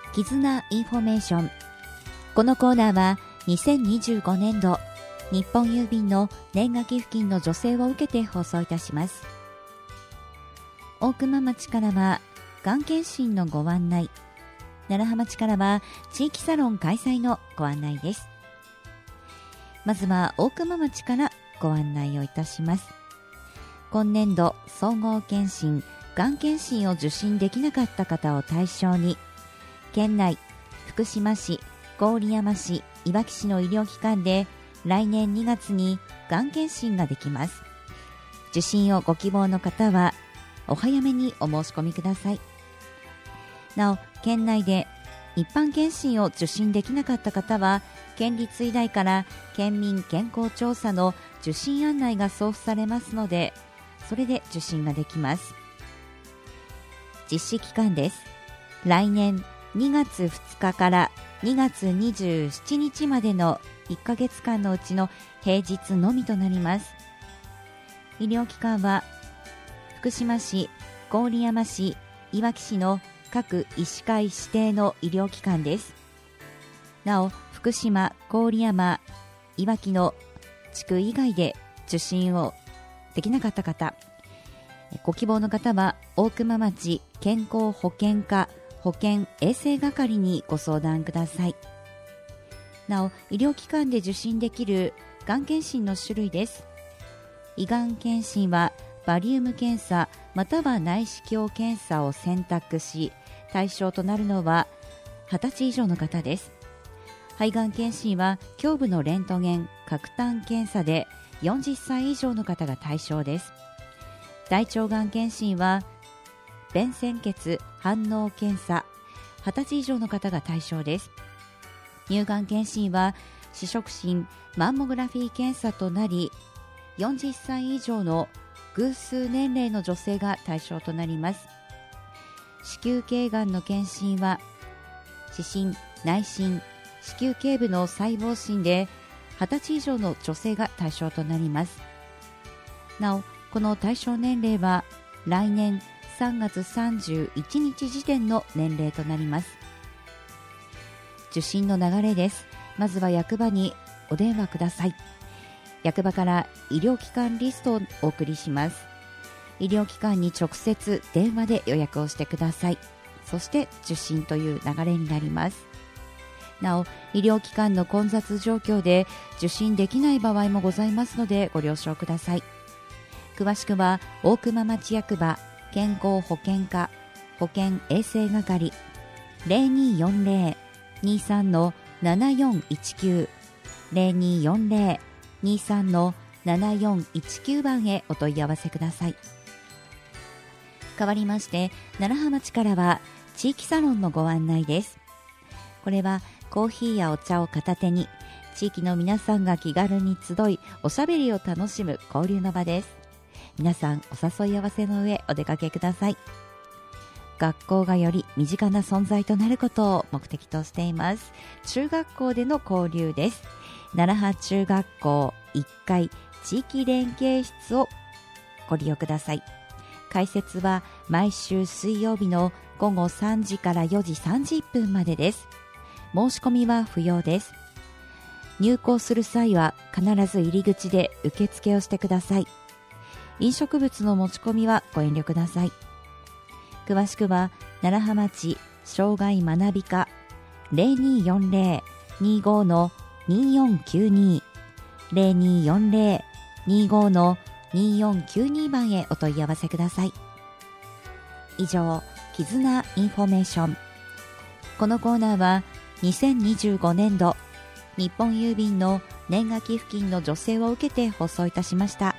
絆インフォメーション。このコーナーは2025年度日本郵便の年賀寄付金の助成を受けて放送いたします。大熊町からはがん検診のご案内、楢葉町からは地域サロン開催のご案内です。まずは大熊町からご案内をいたします。今年度総合検診、がん検診を受診できなかった方を対象に、県内、福島市、郡山市、いわき市の医療機関で来年2月にがん検診ができます。受診をご希望の方はお早めにお申し込みください。なお、県内で一般検診を受診できなかった方は、県立医大から県民健康調査の受診案内が送付されますので、それで受診ができます。実施期間です。来年2月2日から2月27日までの1ヶ月間のうちの平日のみとなります。医療機関は福島市、郡山市、いわき市の各医師会指定の医療機関です。なお、福島、郡山、いわきの地区以外で受診をできなかった方、ご希望の方は大熊町健康保険課保健衛生係にご相談ください。なお、医療機関で受診できるがん検診の種類です。胃がん検診はバリウム検査または内視鏡検査を選択し、対象となるのは20歳以上の方です。肺がん検診は胸部のレントゲン、角炭検査で40歳以上の方が対象です。大腸がん検診は便潜血反応検査、20歳以上の方が対象です。乳がん検診は視触診マンモグラフィー検査となり、40歳以上の偶数年齢の女性が対象となります。子宮頸がんの検診は視診、内診、子宮頸部の細胞診で20歳以上の女性が対象となります。なお、この対象年齢は来年3月31日時点の年齢となります。受診の流れです。まずは役場にお電話ください。役場から医療機関リストをお送りします。医療機関に直接電話で予約をしてください。そして受診という流れになります。なお、医療機関の混雑状況で受診できない場合もございますのでご了承ください。詳しくは大熊町役場健康保険課保健衛生係 0240-23-7419 0240-23-7419 番へお問い合わせください。代わりまして楢葉町からは地域サロンのご案内です。これはコーヒーやお茶を片手に地域の皆さんが気軽に集いおしゃべりを楽しむ交流の場です。皆さんお誘い合わせの上お出かけください。学校がより身近な存在となることを目的としています。中学校での交流です。楢葉中学校1階地域連携室をご利用ください。開設は毎週水曜日の午後3時から4時30分までです。申し込みは不要です。入校する際は必ず入り口で受付をしてください。飲食物の持ち込みはご遠慮ください。詳しくは楢葉町障害学び課 0240-25-2492 0240-25-2492 番へお問い合わせください。以上、絆インフォメーション。このコーナーは2025年度日本郵便の年賀寄付金の助成を受けて放送いたしました。